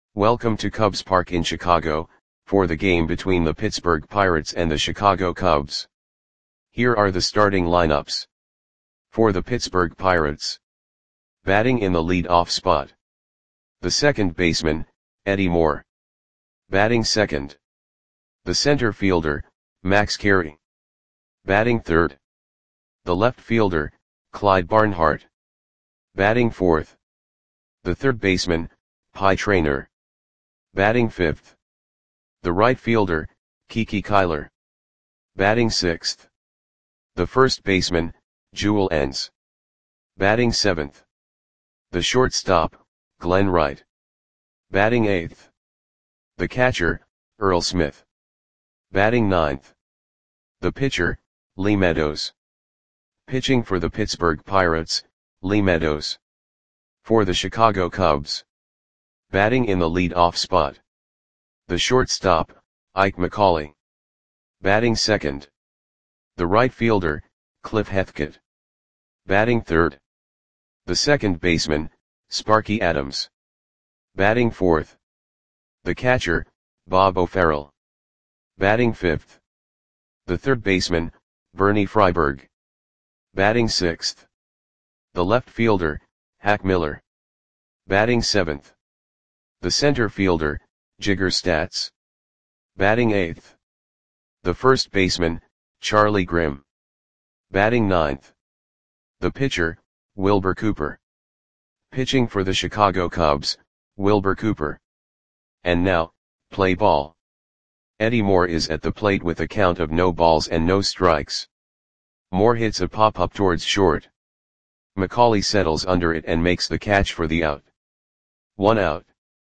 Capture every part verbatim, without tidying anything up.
Welcome to Cubs Park in Chicago, for the game between the Pittsburgh Pirates and the Chicago Cubs. Here are the starting lineups. For the Pittsburgh Pirates. Batting in the lead-off spot. The second baseman, Eddie Moore. Batting second. The center fielder, Max Carey. Batting third. The left fielder, Clyde Barnhart. Batting fourth. The third baseman, Pie Traynor. Batting fifth. The right fielder, Kiki Kyler. Batting sixth. The first baseman, Jewel Enns. Batting seventh. The shortstop, Glenn Wright. Batting eighth. The catcher, Earl Smith. Batting ninth. The pitcher, Lee Meadows. Pitching for the Pittsburgh Pirates, Lee Meadows. For the Chicago Cubs. Batting in the lead-off spot. The shortstop, Ike McCauley. Batting second. The right fielder, Cliff Hethkett. Batting third. The second baseman, Sparky Adams. Batting fourth. The catcher, Bob O'Farrell. Batting fifth. The third baseman, Bernie Freiberg. Batting sixth. The left fielder, Hack Miller. Batting seventh. The center fielder, Jigger Stats. Batting eighth. The first baseman, Charlie Grimm. Batting ninth. The pitcher, Wilbur Cooper. Pitching for the Chicago Cubs, Wilbur Cooper. And now, play ball. Eddie Moore is at the plate with a count of no balls and no strikes. Moore hits a pop-up towards short. McCauley settles under it and makes the catch for the out. One out.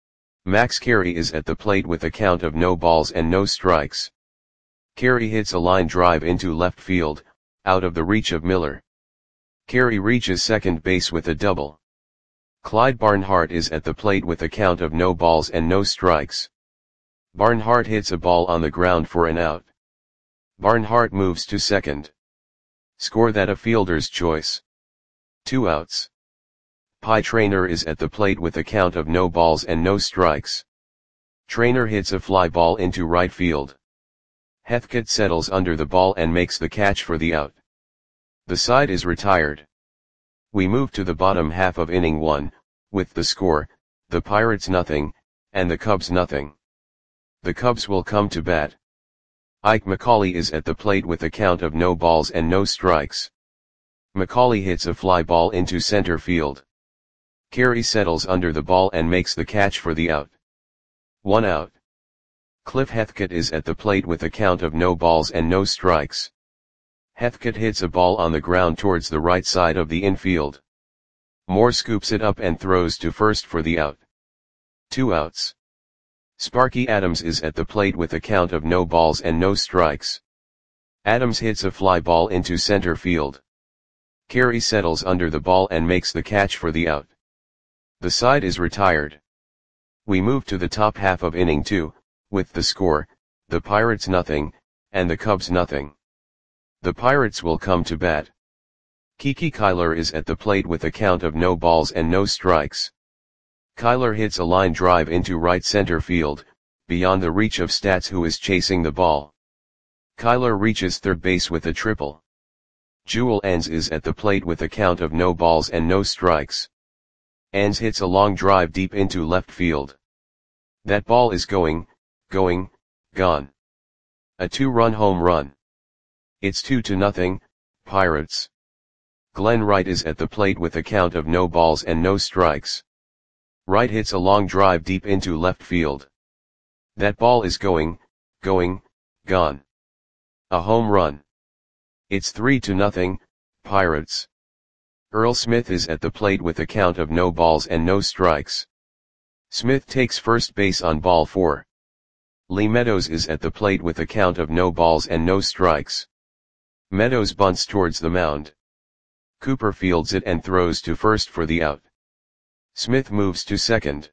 Max Carey is at the plate with a count of no balls and no strikes. Carey hits a line drive into left field, out of the reach of Miller. Carey reaches second base with a double. Clyde Barnhart is at the plate with a count of no balls and no strikes. Barnhart hits a ball on the ground for an out. Barnhart moves to second. Score that a fielder's choice. Two outs. Pie Traynor is at the plate with a count of no balls and no strikes. Traynor hits a fly ball into right field. Hethkett settles under the ball and makes the catch for the out. The side is retired. We move to the bottom half of inning one, with the score, the Pirates nothing, and the Cubs nothing. The Cubs will come to bat. Ike McCauley is at the plate with a count of no balls and no strikes. McCauley hits a fly ball into center field. Carey settles under the ball and makes the catch for the out. One out. Cliff Hethkett is at the plate with a count of no balls and no strikes. Hethkett hits a ball on the ground towards the right side of the infield. Moore scoops it up and throws to first for the out. Two outs. Sparky Adams is at the plate with a count of no balls and no strikes. Adams hits a fly ball into center field. Carey settles under the ball and makes the catch for the out. The side is retired. We move to the top half of inning two, with the score, the Pirates nothing, and the Cubs nothing. The Pirates will come to bat. Kiki Kyler is at the plate with a count of no balls and no strikes. Kyler hits a line drive into right center field, beyond the reach of Stats, who is chasing the ball. Kyler reaches third base with a triple. Jewel Enns is at the plate with a count of no balls and no strikes. Enns hits a long drive deep into left field. That ball is going, going, gone. A two-run home run. It's two to nothing, Pirates. Glenn Wright is at the plate with a count of no balls and no strikes. Wright hits a long drive deep into left field. That ball is going, going, gone. A home run. It's three to nothing, Pirates. Earl Smith is at the plate with a count of no balls and no strikes. Smith takes first base on ball four. Lee Meadows is at the plate with a count of no balls and no strikes. Meadows bunts towards the mound. Cooper fields it and throws to first for the out. Smith moves to second.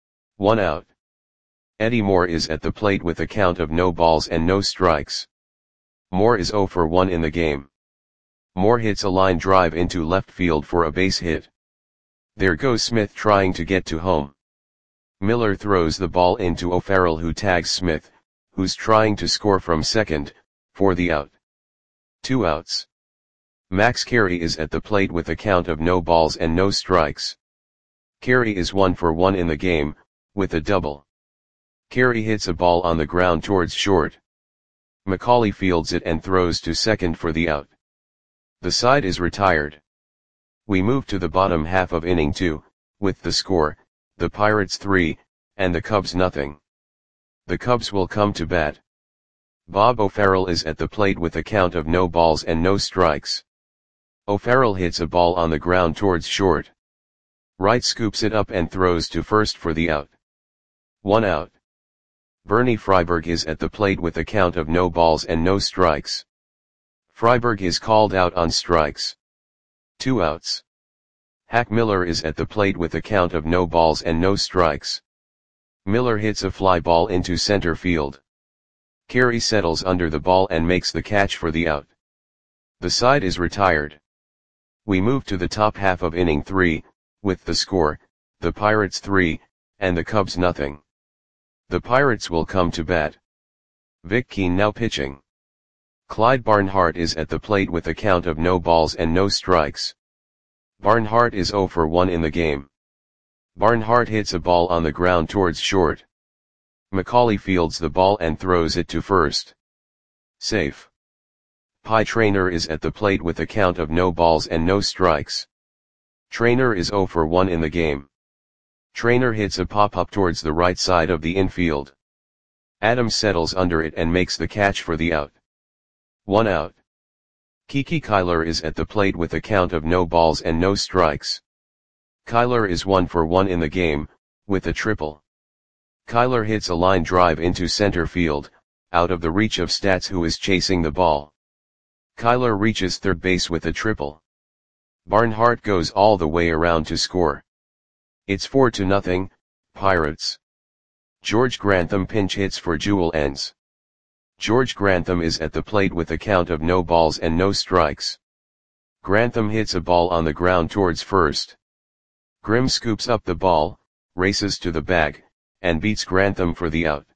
One out. Eddie Moore is at the plate with a count of no balls and no strikes. Moore is zero for one in the game. Moore hits a line drive into left field for a base hit. There goes Smith trying to get to home. Miller throws the ball into O'Farrell, who tags Smith, who's trying to score from second, for the out. Two outs. Max Carey is at the plate with a count of no balls and no strikes. Carey is one for one in the game, with a double. Carey hits a ball on the ground towards short. Macaulay fields it and throws to second for the out. The side is retired. We move to the bottom half of inning two, with the score, the Pirates three, and the Cubs nothing. The Cubs will come to bat. Bob O'Farrell is at the plate with a count of no balls and no strikes. O'Farrell hits a ball on the ground towards short. Wright scoops it up and throws to first for the out. One out. Bernie Freiberg is at the plate with a count of no balls and no strikes. Freiberg is called out on strikes. Two outs. Hack Miller is at the plate with a count of no balls and no strikes. Miller hits a fly ball into center field. Carey settles under the ball and makes the catch for the out. The side is retired. We move to the top half of inning three, with the score, the Pirates three, and the Cubs nothing. The Pirates will come to bat. Vic Keane now pitching. Clyde Barnhart is at the plate with a count of no balls and no strikes. Barnhart is zero for one in the game. Barnhart hits a ball on the ground towards short. Macaulay fields the ball and throws it to first. Safe. Pie Traynor is at the plate with a count of no balls and no strikes. Traynor is zero for one in the game. Traynor hits a pop-up towards the right side of the infield. Adams settles under it and makes the catch for the out. One out. Kiki Kyler is at the plate with a count of no balls and no strikes. Kyler is one for one in the game, with a triple. Kyler hits a line drive into center field, out of the reach of Stats, who is chasing the ball. Kyler reaches third base with a triple. Barnhart goes all the way around to score. It's four to nothing, Pirates. George Grantham pinch hits for Jewel ends. George Grantham is at the plate with a count of no balls and no strikes. Grantham hits a ball on the ground towards first. Grimm scoops up the ball, races to the bag, and beats Grantham for the out.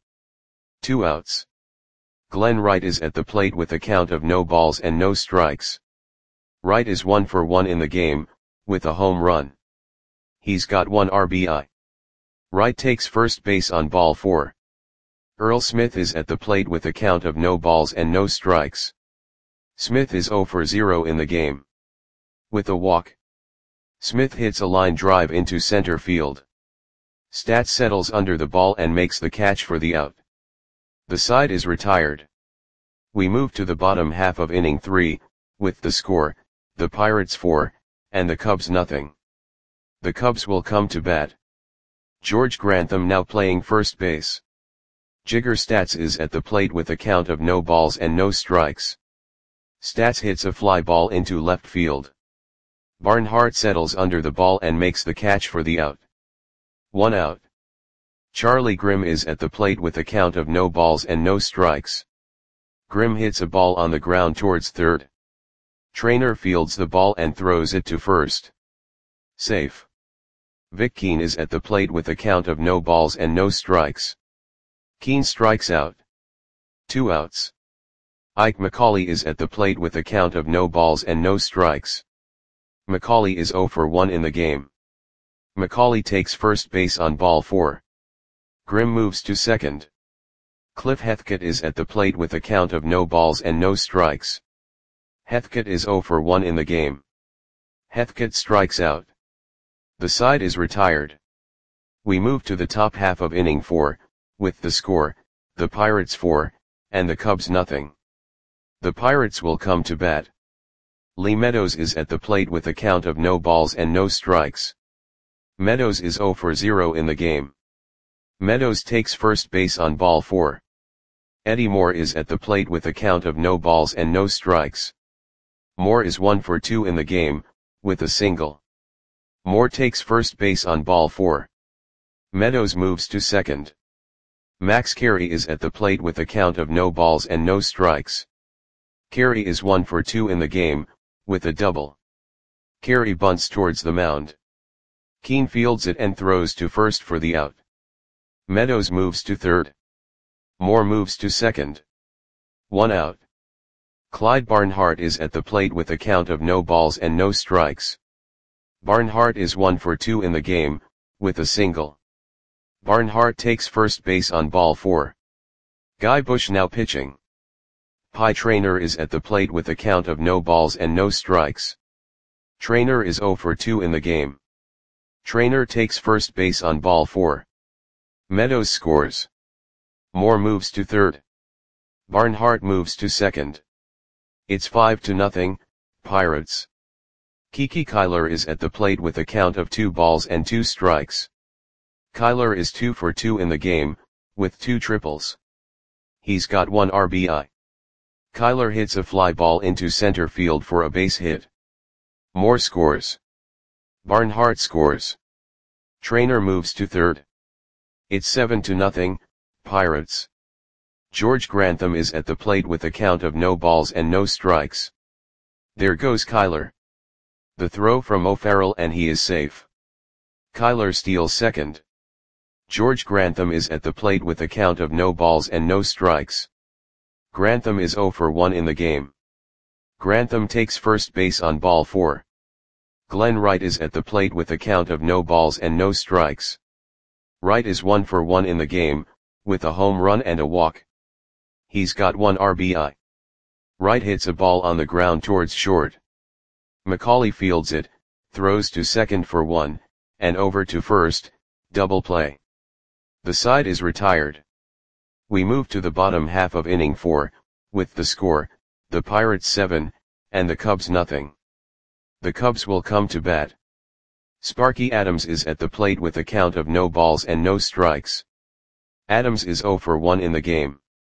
Two outs. Glenn Wright is at the plate with a count of no balls and no strikes. Wright is one for one in the game, with a home run. He's got one R B I. Wright takes first base on ball four. Earl Smith is at the plate with a count of no balls and no strikes. Smith is zero for zero in the game. With a walk. Smith hits a line drive into center field. Stats settles under the ball and makes the catch for the out. The side is retired. We move to the bottom half of inning three, with the score, the Pirates four, and the Cubs nothing. The Cubs will come to bat. George Grantham now playing first base. Jigger Stats is at the plate with a count of no balls and no strikes. Stats hits a fly ball into left field. Barnhart settles under the ball and makes the catch for the out. One out. Charlie Grimm is at the plate with a count of no balls and no strikes. Grimm hits a ball on the ground towards third. Traynor fields the ball and throws it to first. Safe. Vic Keane is at the plate with a count of no balls and no strikes. Keane strikes out. Two outs. Ike Macaulay is at the plate with a count of no balls and no strikes. Macaulay is zero for one in the game. Macaulay takes first base on ball four. Grimm moves to second. Cliff Heathcote is at the plate with a count of no balls and no strikes. Heathcote is zero for one in the game. Heathcote strikes out. The side is retired. We move to the top half of inning four, with the score, the Pirates four, and the Cubs nothing. The Pirates will come to bat. Lee Meadows is at the plate with a count of no balls and no strikes. Meadows is zero for zero in the game. Meadows takes first base on ball four. Eddie Moore is at the plate with a count of no balls and no strikes. Moore is one for two in the game, with a single. Moore takes first base on ball four. Meadows moves to second. Max Carey is at the plate with a count of no balls and no strikes. Carey is one for two in the game, with a double. Carey bunts towards the mound. Keane fields it and throws to first for the out. Meadows moves to third. Moore moves to second. One out. Clyde Barnhart is at the plate with a count of no balls and no strikes. Barnhart is one for two in the game, with a single. Barnhart takes first base on ball four. Guy Bush now pitching. Pie Traynor is at the plate with a count of no balls and no strikes. Traynor is zero for two in the game. Traynor takes first base on ball four. Meadows scores. Moore moves to third. Barnhart moves to second. It's five to nothing, Pirates. Kiki Kyler is at the plate with a count of two balls and two strikes. Kyler is two for two in the game, with two triples. He's got one R B I. Kyler hits a fly ball into center field for a base hit. Moore scores. Barnhart scores. Traynor moves to third. It's seven to nothing, Pirates. George Grantham is at the plate with a count of no balls and no strikes. There goes Kyler. The throw from O'Farrell and he is safe. Kyler steals second. George Grantham is at the plate with a count of no balls and no strikes. Grantham is zero for one in the game. Grantham takes first base on ball four. Glenn Wright is at the plate with a count of no balls and no strikes. Wright is one for one in the game, with a home run and a walk. He's got one R B I. Wright hits a ball on the ground towards short. Macaulay fields it, throws to second for one, and over to first, double play. The side is retired. We move to the bottom half of inning four, with the score, the Pirates seven, and the Cubs nothing. The Cubs will come to bat. Sparky Adams is at the plate with a count of no balls and no strikes. Adams is zero for one in the game.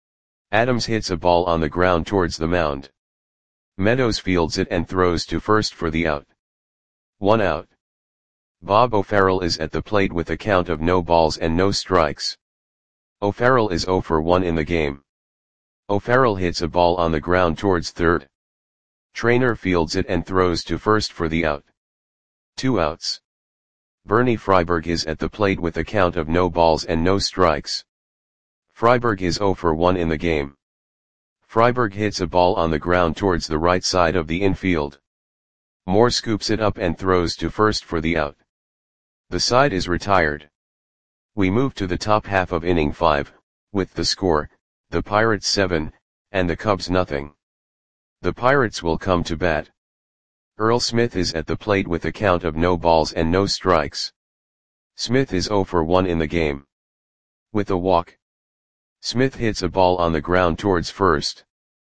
Adams hits a ball on the ground towards the mound. Meadows fields it and throws to first for the out. One out. Bob O'Farrell is at the plate with a count of no balls and no strikes. O'Farrell is zero for one in the game. O'Farrell hits a ball on the ground towards third. Traynor fields it and throws to first for the out. Two outs. Bernie Freiberg is at the plate with a count of no balls and no strikes. Freiberg is zero for one in the game. Freiberg hits a ball on the ground towards the right side of the infield. Moore scoops it up and throws to first for the out. The side is retired. We move to the top half of inning five, with the score, the Pirates seven, and the Cubs nothing. The Pirates will come to bat. Earl Smith is at the plate with a count of no balls and no strikes. Smith is zero for one in the game. With a walk. Smith hits a ball on the ground towards first.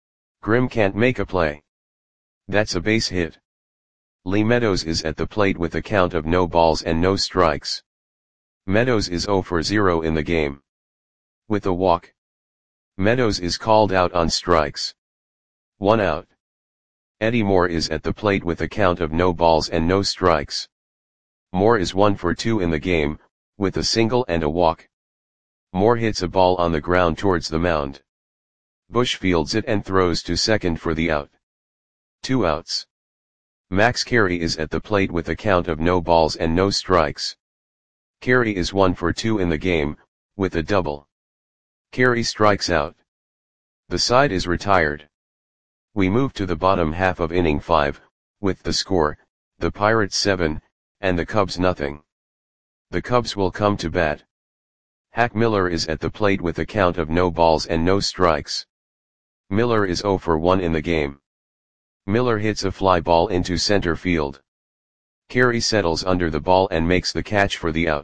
Grimm can't make a play. That's a base hit. Lee Meadows is at the plate with a count of no balls and no strikes. Meadows is zero for zero in the game. With a walk. Meadows is called out on strikes. One out. Eddie Moore is at the plate with a count of no balls and no strikes. Moore is one for two in the game, with a single and a walk. Moore hits a ball on the ground towards the mound. Bush fields it and throws to second for the out. Two outs. Max Carey is at the plate with a count of no balls and no strikes. Carey is one for two in the game, with a double. Carey strikes out. The side is retired. We move to the bottom half of inning five, with the score, the Pirates seven, and the Cubs nothing. The Cubs will come to bat. Hack Miller is at the plate with a count of no balls and no strikes. Miller is zero for one in the game. Miller hits a fly ball into center field. Carey settles under the ball and makes the catch for the out.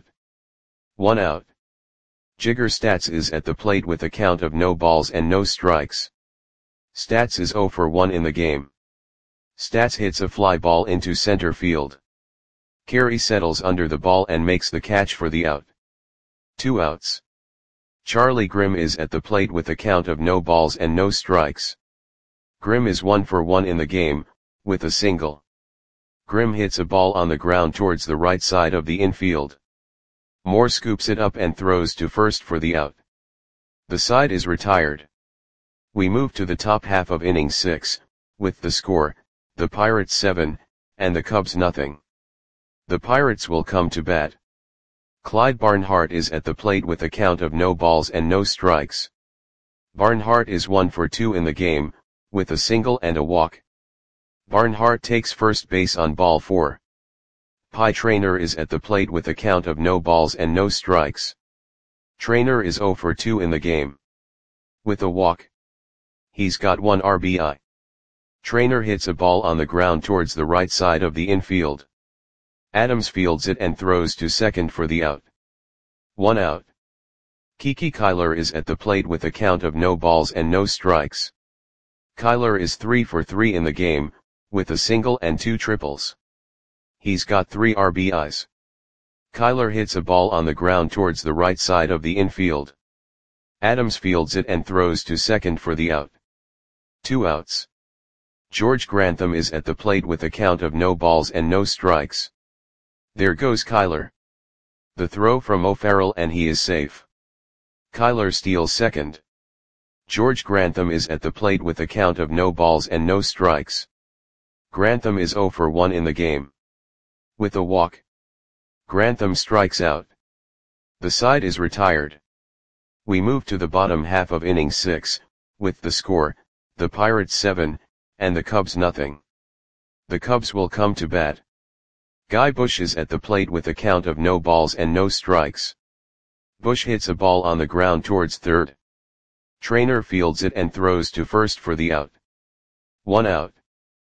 One out. Jigger Stats is at the plate with a count of no balls and no strikes. Stats is zero for one in the game. Stats hits a fly ball into center field. Carey settles under the ball and makes the catch for the out. Two outs. Charlie Grimm is at the plate with a count of no balls and no strikes. Grimm is one for one in the game, with a single. Grimm hits a ball on the ground towards the right side of the infield. Moore scoops it up and throws to first for the out. The side is retired. We move to the top half of inning six, with the score, the Pirates seven, and the Cubs nothing. The Pirates will come to bat. Clyde Barnhart is at the plate with a count of no balls and no strikes. Barnhart is one for two in the game, with a single and a walk. Barnhart takes first base on ball four. Pie Traynor is at the plate with a count of no balls and no strikes. Traynor is zero for two in the game. With a walk. He's got one R B I. Traynor hits a ball on the ground towards the right side of the infield. Adams fields it and throws to second for the out. One out. Kiki Kyler is at the plate with a count of no balls and no strikes. Kyler is three for three in the game, with a single and two triples. He's got three R B Is. Kyler hits a ball on the ground towards the right side of the infield. Adams fields it and throws to second for the out. Two outs. George Grantham is at the plate with a count of no balls and no strikes. There goes Kyler. The throw from O'Farrell and he is safe. Kyler steals second. George Grantham is at the plate with a count of no balls and no strikes. Grantham is zero for one in the game. With a walk. Grantham strikes out. The side is retired. We move to the bottom half of inning six, with the score, the Pirates seven, and the Cubs nothing. The Cubs will come to bat. Guy Bush is at the plate with a count of no balls and no strikes. Bush hits a ball on the ground towards third. Traynor fields it and throws to first for the out. One out.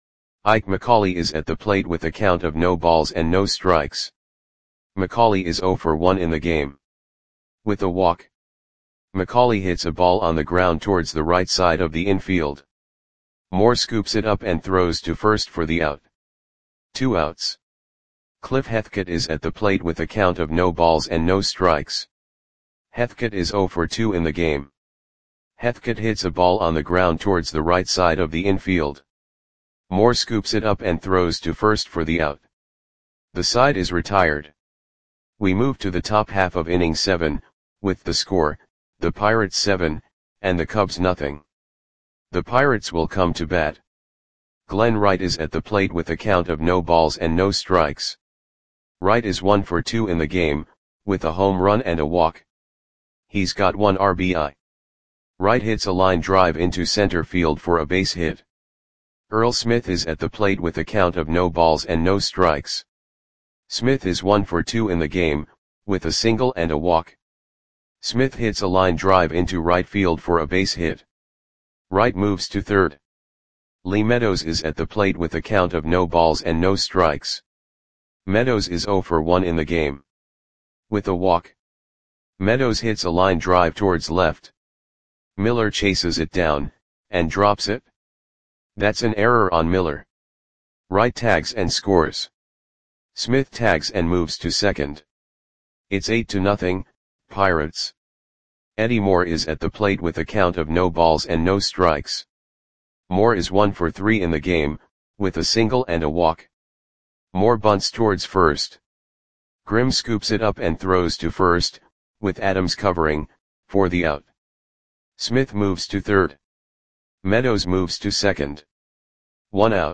Ike McCauley is at the plate with a count of no balls and no strikes. McCauley is zero for one in the game. With a walk. McCauley hits a ball on the ground towards the right side of the infield. Moore scoops it up and throws to first for the out. Two outs. Cliff Heathcote is at the plate with a count of no balls and no strikes. Heathcote is zero for two in the game. Heathcote hits a ball on the ground towards the right side of the infield. Moore scoops it up and throws to first for the out. The side is retired. We move to the top half of inning seven, with the score, the Pirates seven, and the Cubs nothing. The Pirates will come to bat. Glenn Wright is at the plate with a count of no balls and no strikes. Wright is one for two in the game, with a home run and a walk. He's got one R B I. Wright hits a line drive into center field for a base hit. Earl Smith is at the plate with a count of no balls and no strikes. Smith is one for two in the game, with a single and a walk. Smith hits a line drive into right field for a base hit. Wright moves to third. Lee Meadows is at the plate with a count of no balls and no strikes. Meadows is zero for one in the game. With a walk. Meadows hits a line drive towards left. Miller chases it down, and drops it. That's an error on Miller. Wright tags and scores. Smith tags and moves to second. It's eight to nothing, Pirates. Eddie Moore is at the plate with a count of no balls and no strikes. Moore is one for three in the game, with a single and a walk. Moore bunts towards first. Grimm scoops it up and throws to first, with Adams covering, for the out. Smith moves to third. Meadows moves to second. One out.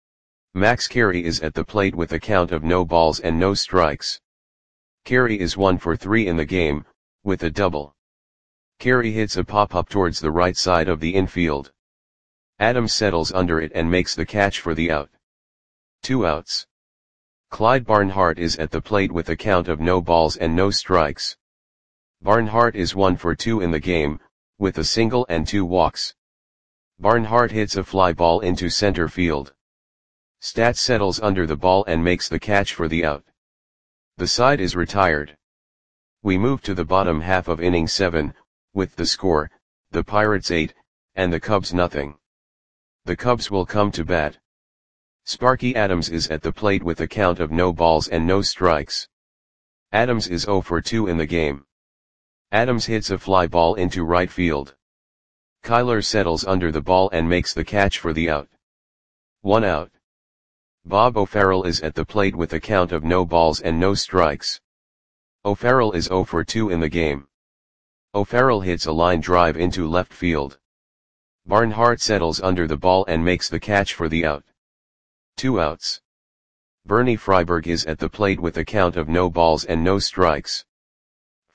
Max Carey is at the plate with a count of no balls and no strikes. Carey is one for three in the game, with a double. Carey hits a pop-up towards the right side of the infield. Adams settles under it and makes the catch for the out. Two outs. Clyde Barnhart is at the plate with a count of no balls and no strikes. Barnhart is one for two in the game, with a single and two walks. Barnhart hits a fly ball into center field. Stats settles under the ball and makes the catch for the out. The side is retired. We move to the bottom half of inning seven, with the score, the Pirates eight, and the Cubs nothing. The Cubs will come to bat. Sparky Adams is at the plate with a count of no balls and no strikes. Adams is zero for two in the game. Adams hits a fly ball into right field. Kyler settles under the ball and makes the catch for the out. One out. Bob O'Farrell is at the plate with a count of no balls and no strikes. O'Farrell is zero for two in the game. O'Farrell hits a line drive into left field. Barnhart settles under the ball and makes the catch for the out. Two outs. Bernie Freiberg is at the plate with a count of no balls and no strikes.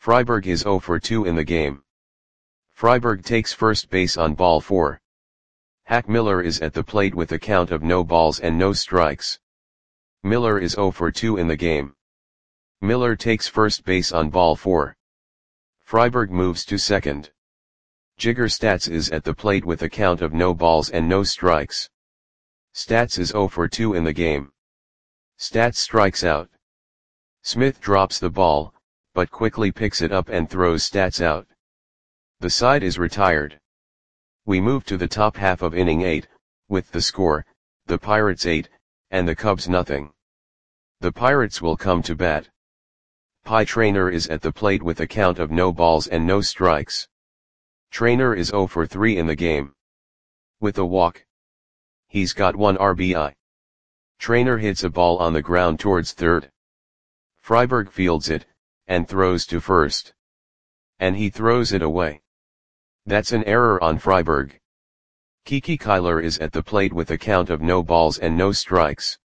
Freiberg is zero for two in the game. Freiberg takes first base on ball four. Hack Miller is at the plate with a count of no balls and no strikes. Miller is zero for two in the game. Miller takes first base on ball four. Freiberg moves to second. Jigger Stats is at the plate with a count of no balls and no strikes. Stats is zero for two in the game. Stats strikes out. Smith drops the ball, but quickly picks it up and throws Stats out. The side is retired. We move to the top half of inning eight, with the score, the Pirates eight, and the Cubs nothing. The Pirates will come to bat. Pie Traynor is at the plate with a count of no balls and no strikes. Traynor is zero for three in the game. With a walk. He's got one R B I. Traynor hits a ball on the ground towards third. Freiberg fields it, and throws to first. And he throws it away. That's an error on Freiberg. Kiki Kyler is at the plate with a count of no balls and no strikes.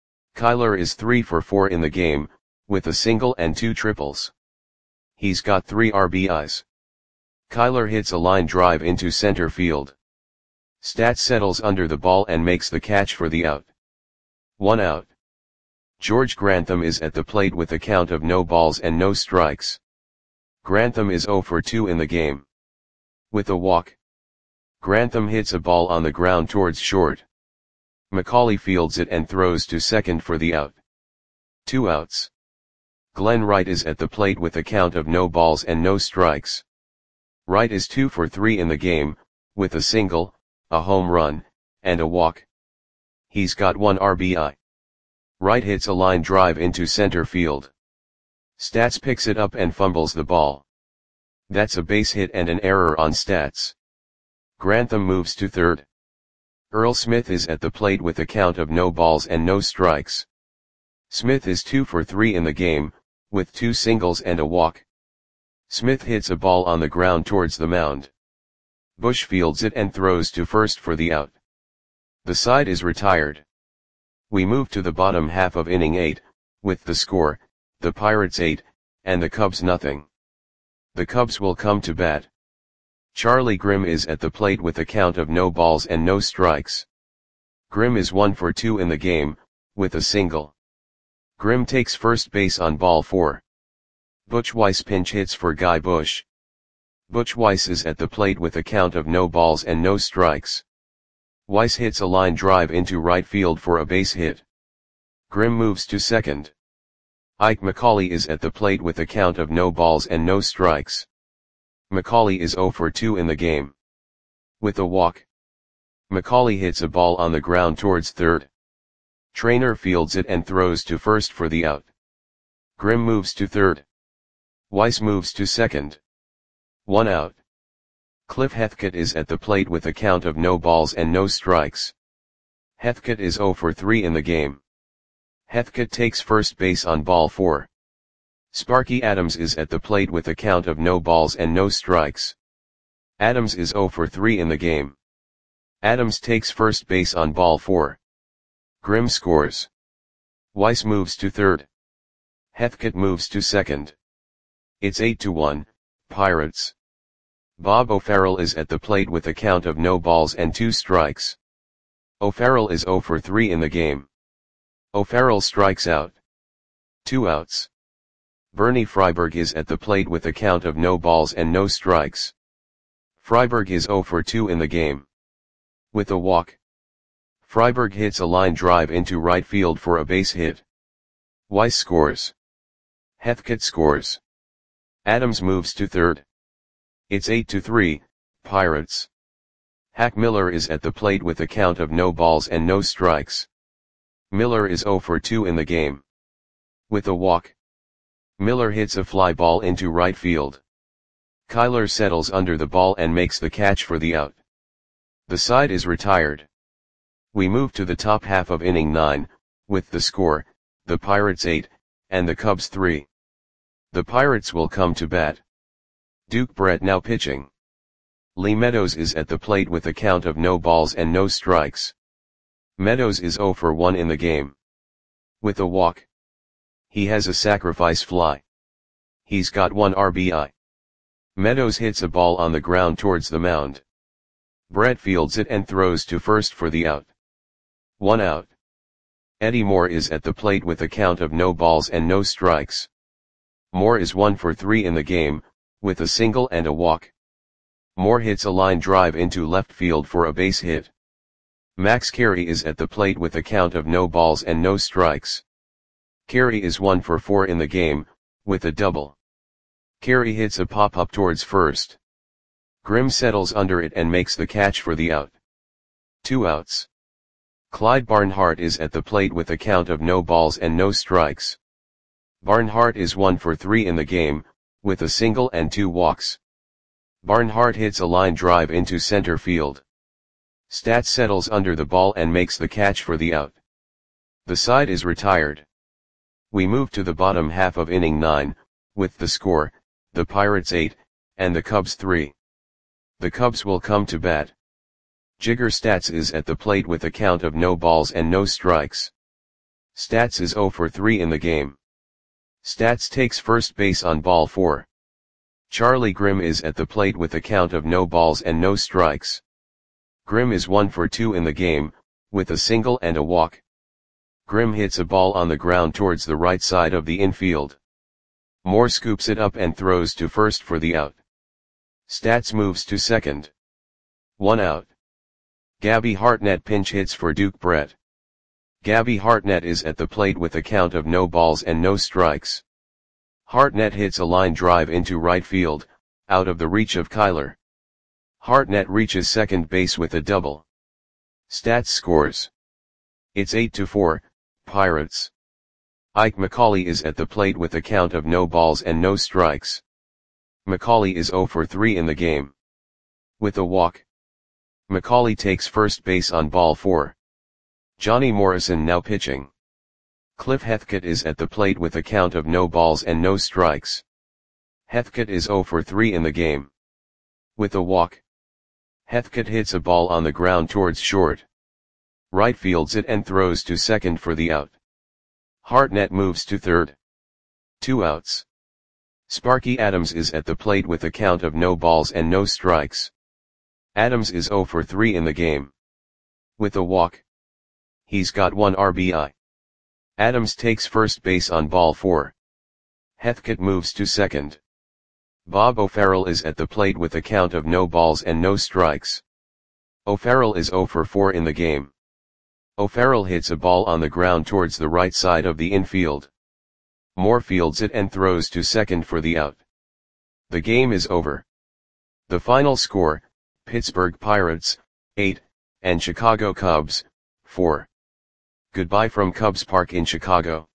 Kyler is three for four in the game, with a single and two triples. He's got three R B Is. Kyler hits a line drive into center field. Stats settles under the ball and makes the catch for the out. One out. George Grantham is at the plate with a count of no balls and no strikes. Grantham is zero for two in the game. With a walk. Grantham hits a ball on the ground towards short. Macaulay fields it and throws to second for the out. Two outs. Glenn Wright is at the plate with a count of no balls and no strikes. Wright is two for three in the game, with a single, a home run, and a walk. He's got one R B I. Wright hits a line drive into center field. Stats picks it up and fumbles the ball. That's a base hit and an error on Stats. Grantham moves to third. Earl Smith is at the plate with a count of no balls and no strikes. Smith is two for three in the game, with two singles and a walk. Smith hits a ball on the ground towards the mound. Bush fields it and throws to first for the out. The side is retired. We move to the bottom half of inning eight, with the score, the Pirates eight, and the Cubs nothing. The Cubs will come to bat. Charlie Grimm is at the plate with a count of no balls and no strikes. Grimm is one for two in the game, with a single. Grimm takes first base on ball four. Butch Weiss pinch hits for Guy Bush. Butch Weiss is at the plate with a count of no balls and no strikes. Weiss hits a line drive into right field for a base hit. Grimm moves to second. Ike Macaulay is at the plate with a count of no balls and no strikes. Macaulay is zero for two in the game. With a walk. Macaulay hits a ball on the ground towards third. Traynor fields it and throws to first for the out. Grimm moves to third. Weiss moves to second. One out. Cliff Heathcote is at the plate with a count of no balls and no strikes. Heathcote is zero for three in the game. Heathcote takes first base on ball four. Sparky Adams is at the plate with a count of no balls and no strikes. Adams is zero for three in the game. Adams takes first base on ball four. Grimm scores. Weiss moves to third. Heathcote moves to second. It's eight to one, Pirates. Bob O'Farrell is at the plate with a count of no balls and two strikes. O'Farrell is zero for three in the game. O'Farrell strikes out. Two outs. Bernie Freiberg is at the plate with a count of no balls and no strikes. Freiberg is zero for two in the game. With a walk. Freiberg hits a line drive into right field for a base hit. Weiss scores. Heathcote scores. Adams moves to third. It's eight to three, Pirates. Hack Miller is at the plate with a count of no balls and no strikes. Miller is zero for two in the game. With a walk. Miller hits a fly ball into right field. Kyler settles under the ball and makes the catch for the out. The side is retired. We move to the top half of inning nine, with the score, the Pirates eight, and the Cubs three. The Pirates will come to bat. Duke Brett now pitching. Lee Meadows is at the plate with a count of no balls and no strikes. Meadows is zero for one in the game. With a walk. He has a sacrifice fly. He's got one R B I. Meadows hits a ball on the ground towards the mound. Brett fields it and throws to first for the out. One out. Eddie Moore is at the plate with a count of no balls and no strikes. Moore is one for three in the game, with a single and a walk. Moore hits a line drive into left field for a base hit. Max Carey is at the plate with a count of no balls and no strikes. Carey is one for four in the game, with a double. Carey hits a pop-up towards first. Grimm settles under it and makes the catch for the out. Two outs. Clyde Barnhart is at the plate with a count of no balls and no strikes. Barnhart is one for three in the game, with a single and two walks. Barnhart hits a line drive into center field. Stats settles under the ball and makes the catch for the out. The side is retired. We move to the bottom half of inning nine, with the score, the Pirates eight, and the Cubs three. The Cubs will come to bat. Jigger Stats is at the plate with a count of no balls and no strikes. Stats is zero for three in the game. Stats takes first base on ball four. Charlie Grimm is at the plate with a count of no balls and no strikes. Grimm is one for two in the game, with a single and a walk. Grimm hits a ball on the ground towards the right side of the infield. Moore scoops it up and throws to first for the out. Stats moves to second. One out. Gabby Hartnett pinch hits for Duke Brett. Gabby Hartnett is at the plate with a count of no balls and no strikes. Hartnett hits a line drive into right field, out of the reach of Kyler. Hartnett reaches second base with a double. Stats scores. It's eight to four, Pirates. Ike McCauley is at the plate with a count of no balls and no strikes. McCauley is zero for three in the game. With a walk. McCauley takes first base on ball four. Johnny Morrison now pitching. Cliff Heathcote is at the plate with a count of no balls and no strikes. Heathcote is zero for three in the game. With a walk. Heathcote hits a ball on the ground towards short. Right fields it and throws to second for the out. Hartnett moves to third. Two outs. Sparky Adams is at the plate with a count of no balls and no strikes. Adams is zero for three in the game. With a walk. He's got one R B I. Adams takes first base on ball four. Heathcote moves to second. Bob O'Farrell is at the plate with a count of no balls and no strikes. O'Farrell is zero for four in the game. O'Farrell hits a ball on the ground towards the right side of the infield. Moore fields it and throws to second for the out. The game is over. The final score, Pittsburgh Pirates, eight, and Chicago Cubs, four. Goodbye from Cubs Park in Chicago.